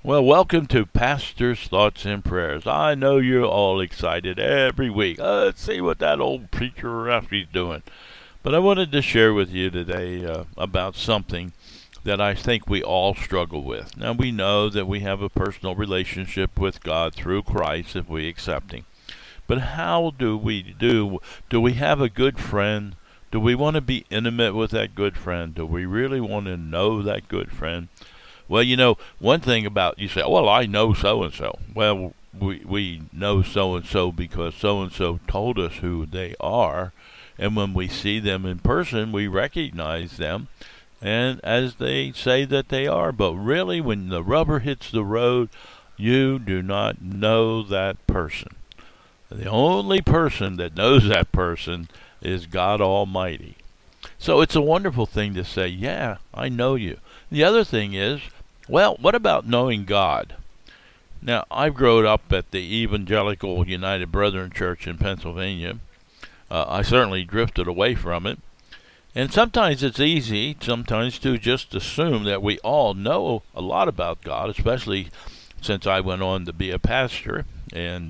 Well, welcome to Pastor's Thoughts and Prayers. I know you're all excited every week. Let's see what that old preacher Ralphie's doing. But I wanted to share with you today about something that I think we all struggle with. Now, we know that we have a personal relationship with God through Christ if we accept Him. But how do we do? Do we have a good friend? Do we want to be intimate with that good friend? Do we really want to know that good friend? Well, one thing about you say, well, I know so and so. Well, we know so and so because so and so told us who they are, and when we see them in person, we recognize them, and as they say that they are. But really, when the rubber hits the road, you do not know that person. The only person that knows that person is God Almighty. So it's a wonderful thing to say, yeah, I know you. The other thing is, well, what about knowing God? Now, I've grown up at the Evangelical United Brethren Church in Pennsylvania. I certainly drifted away from it. And sometimes it's easy, sometimes to just assume that we all know a lot about God, especially since I went on to be a pastor. And,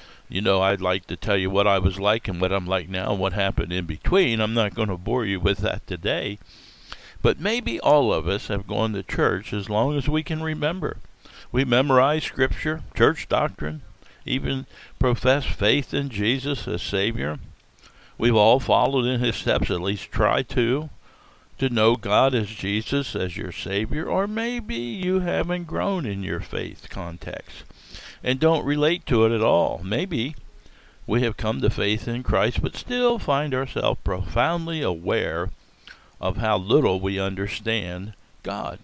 I'd like to tell you what I was like and what I'm like now and what happened in between. I'm not going to bore you with that today. But maybe all of us have gone to church as long as we can remember. We memorize Scripture, church doctrine, even profess faith in Jesus as Savior. We've all followed in His steps, at least try to know God as Jesus, as your Savior. Or maybe you haven't grown in your faith context and don't relate to it at all. Maybe we have come to faith in Christ but still find ourselves profoundly aware of how little we understand God.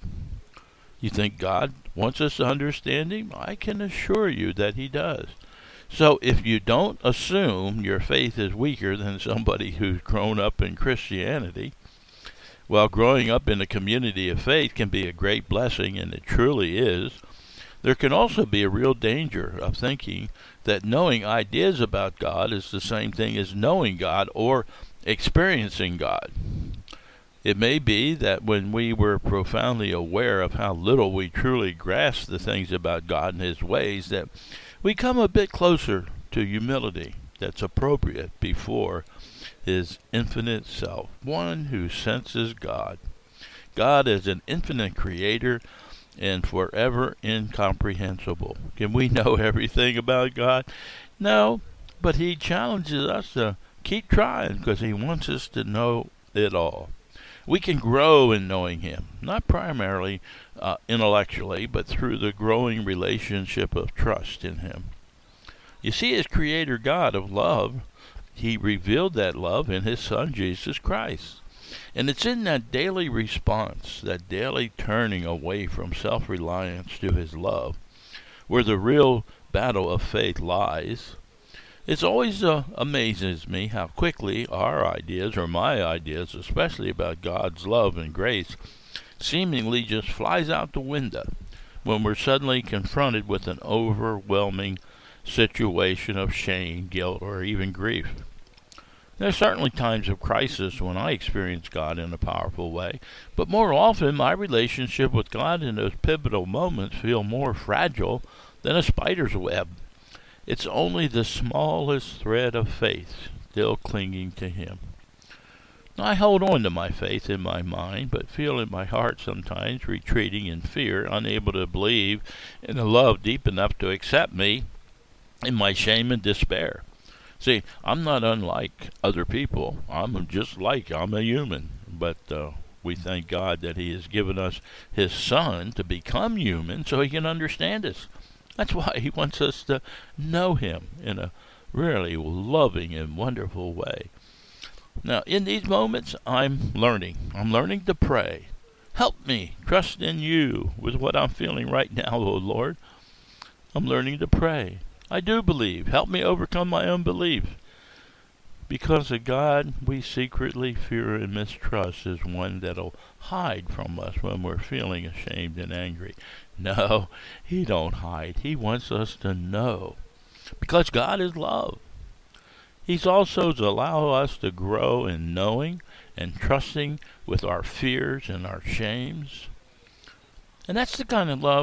You think God wants us to understand Him? I can assure you that He does. So if you don't assume your faith is weaker than somebody who's grown up in Christianity, well, growing up in a community of faith can be a great blessing, and it truly is. There can also be a real danger of thinking that knowing ideas about God is the same thing as knowing God or experiencing God. It may be that when we were profoundly aware of how little we truly grasp the things about God and His ways, that we come a bit closer to humility that's appropriate before His infinite self, one who senses God. God is an infinite creator and forever incomprehensible. Can we know everything about God? No, but He challenges us to keep trying because He wants us to know it all. We can grow in knowing Him, not primarily intellectually, but through the growing relationship of trust in Him. You see, as Creator God of love, He revealed that love in His Son, Jesus Christ. And it's in that daily response, that daily turning away from self-reliance to His love, where the real battle of faith lies. It always amazes me how quickly our ideas, or my ideas, especially about God's love and grace, seemingly just flies out the window when we're suddenly confronted with an overwhelming situation of shame, guilt, or even grief. There are certainly times of crisis when I experience God in a powerful way, but more often my relationship with God in those pivotal moments feel more fragile than a spider's web. It's only the smallest thread of faith still clinging to Him. I hold on to my faith in my mind, but feel in my heart sometimes retreating in fear, unable to believe in a love deep enough to accept me in my shame and despair. See, I'm not unlike other people. I'm a human. But we thank God that He has given us His Son to become human so He can understand us. That's why He wants us to know Him in a really loving and wonderful way. Now, in these moments, I'm learning. I'm learning to pray. Help me trust in You with what I'm feeling right now, O Lord. I'm learning to pray. I do believe. Help me overcome my unbelief. Because a God we secretly fear and mistrust is one that'll hide from us when we're feeling ashamed and angry. No, He don't hide. He wants us to know. Because God is love. He's also to allow us to grow in knowing and trusting with our fears and our shames. And that's the kind of love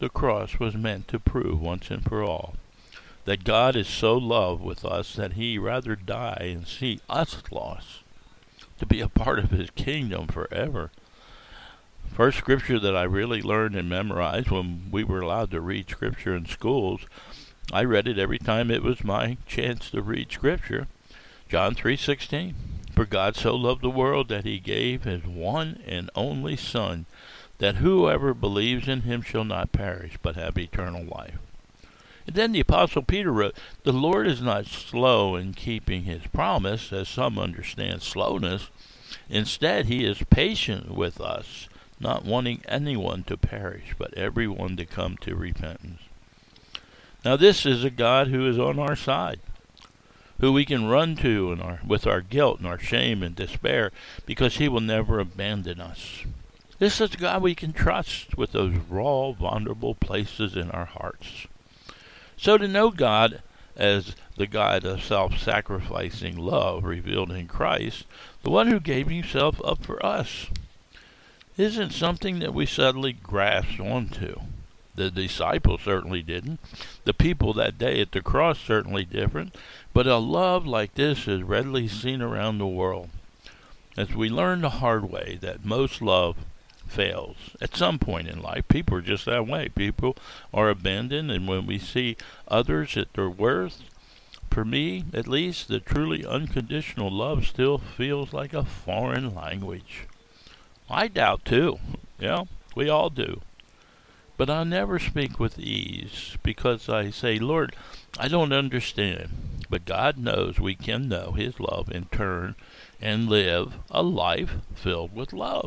the cross was meant to prove once and for all that God is so loved with us that he rather die and see us lost to be a part of his kingdom forever. First scripture that I really learned and memorized when we were allowed to read scripture in schools, I read it every time it was my chance to read scripture. John 3:16. For God so loved the world that he gave his one and only Son, that whoever believes in him shall not perish, but have eternal life. And then the Apostle Peter wrote, the Lord is not slow in keeping his promise, as some understand slowness. Instead, he is patient with us, not wanting anyone to perish, but everyone to come to repentance. Now this is a God who is on our side, who we can run to with our guilt and our shame and despair, because he will never abandon us. This is a God we can trust with those raw, vulnerable places in our hearts. So to know God as the God of self-sacrificing love revealed in Christ, the one who gave himself up for us, isn't something that we suddenly grasped onto. The disciples certainly didn't. The people that day at the cross certainly different. But a love like this is readily seen around the world, as we learn the hard way that most love fails. At some point in life, people are just that way. People are abandoned, and when we see others at their worst, for me, at least, the truly unconditional love still feels like a foreign language. I doubt, too. Yeah, we all do. But I never speak with ease, because I say, Lord, I don't understand. But God knows we can know his love in turn and live a life filled with love.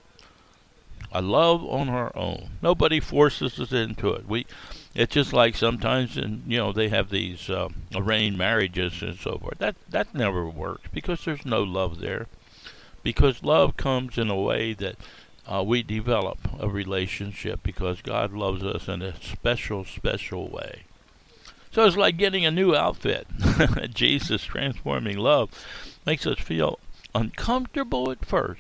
A love on our own. Nobody forces us into it. It's just like sometimes, they have these arranged marriages and so forth. That never works because there's no love there. Because love comes in a way that we develop a relationship because God loves us in a special, special way. So it's like getting a new outfit. Jesus' transforming love makes us feel uncomfortable at first,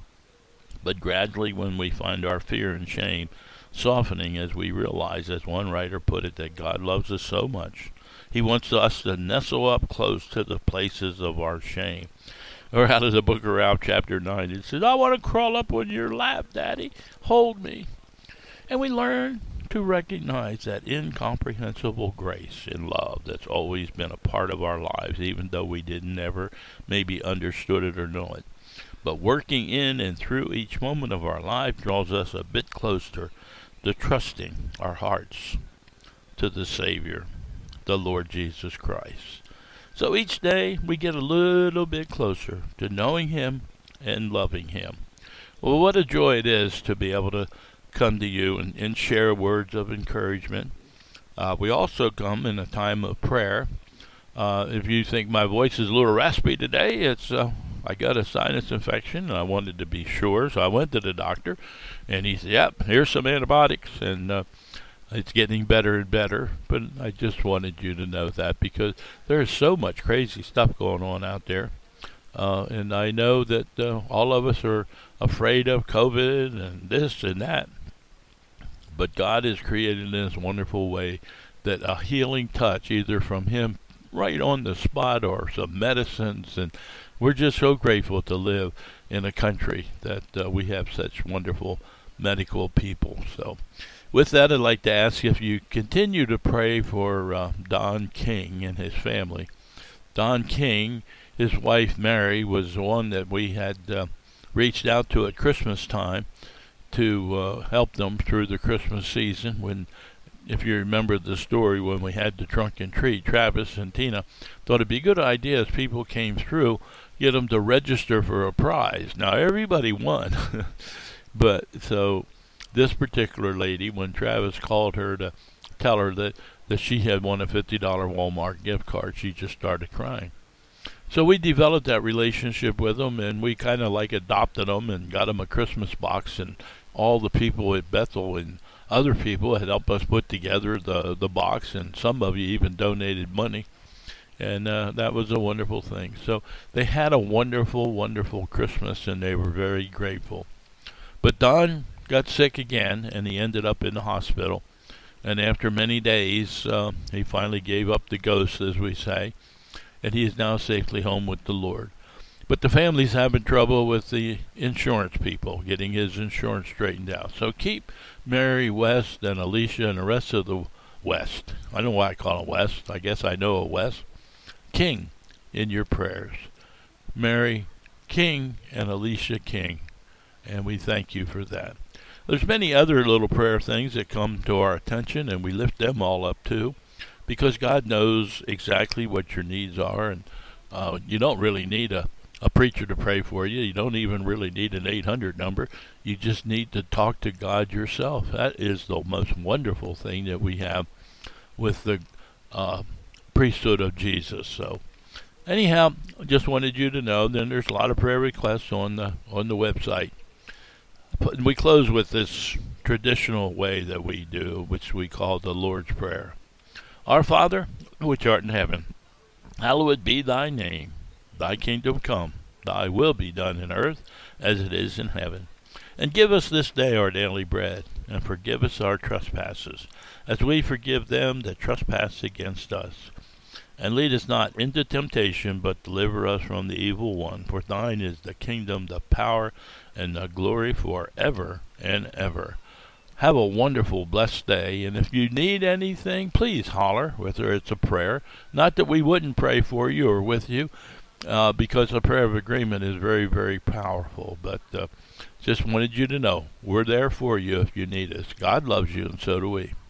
but gradually when we find our fear and shame softening as we realize, as one writer put it, that God loves us so much, he wants us to nestle up close to the places of our shame. Or out of the book of Ralph, chapter 9, it says, I want to crawl up on your lap, Daddy. Hold me. And we learn to recognize that incomprehensible grace and love that's always been a part of our lives, even though we didn't ever maybe understood it or know it. But working in and through each moment of our life draws us a bit closer to trusting our hearts to the Savior, the Lord Jesus Christ. So each day we get a little bit closer to knowing him and loving him. Well, what a joy it is to be able to come to you and share words of encouragement. We also come in a time of prayer. If you think my voice is a little raspy today, it's I got a sinus infection, and I wanted to be sure, so I went to the doctor, and he said, yep, here's some antibiotics, and it's getting better and better. But I just wanted you to know that because there's so much crazy stuff going on out there. And I know that all of us are afraid of COVID and this and that. But God has created in this wonderful way that a healing touch, either from him right on the spot or some medicines, and we're just so grateful to live in a country that we have such wonderful medical people. So with that, I'd like to ask if you continue to pray for Don King and his family. Don King, his wife Mary, was the one that we had reached out to at Christmas time to help them through the Christmas season when, if you remember the story, when we had the trunk and treat, Travis and Tina thought it'd be a good idea as people came through, get them to register for a prize. Now, everybody won. But so this particular lady, when Travis called her to tell her that she had won a $50 Walmart gift card, she just started crying. So we developed that relationship with them, and we kind of like adopted them and got them a Christmas box, and all the people at Bethel and other people had helped us put together the box, and some of you even donated money, and that was a wonderful thing. So they had a wonderful, wonderful Christmas, and they were very grateful. But Don got sick again, and he ended up in the hospital. And after many days, he finally gave up the ghost, as we say, and he is now safely home with the Lord. But the family's having trouble with the insurance people, getting his insurance straightened out. So keep Mary West and Alicia and the rest of the West. I don't know why I call him West. I guess I know a West. King in your prayers. Mary King and Alicia King. And we thank you for that. There's many other little prayer things that come to our attention, and we lift them all up too, because God knows exactly what your needs are, and you don't really need a preacher to pray for you. You don't even really need an 800 number. You just need to talk to God yourself. That is the most wonderful thing that we have with the priesthood of Jesus. So anyhow, I just wanted you to know. Then there's a lot of prayer requests on the website. We close with this traditional way that we do, which we call the Lord's Prayer. Our Father, which art in heaven, hallowed be thy name. Thy kingdom come, thy will be done in earth as it is in heaven. And give us this day our daily bread, and forgive us our trespasses, as we forgive them that trespass against us. And lead us not into temptation, but deliver us from the evil one. For thine is the kingdom, the power, and the glory forever and ever. Have a wonderful, blessed day. And if you need anything, please holler, whether it's a prayer. Not that we wouldn't pray for you or with you, because a prayer of agreement is very, very powerful. But just wanted you to know we're there for you if you need us. God loves you, and so do we.